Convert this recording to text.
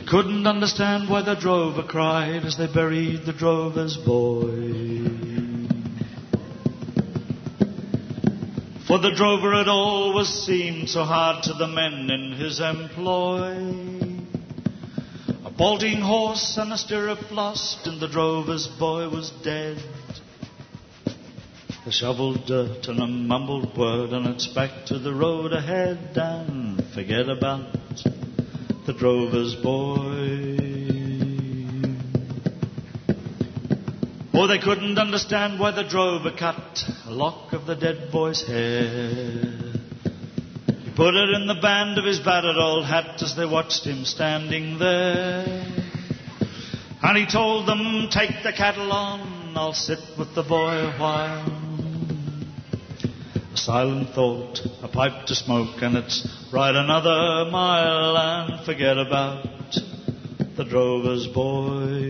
couldn't understand why the drover cried as they buried the drover's boy. For the drover had always seemed so hard to the men in his employ. A bolting horse and a stirrup lost, and the drover's boy was dead. They shoveled dirt and a mumbled word, and it's back to the road ahead, and forget about the drover's boy. Oh, they couldn't understand why the drover cut a lock of the dead boy's hair. He put it in the band of his battered old hat as they watched him standing there. And he told them, take the cattle on, I'll sit with the boy a while. A silent thought, a pipe to smoke, and it's ride another mile and forget about the drover's boy.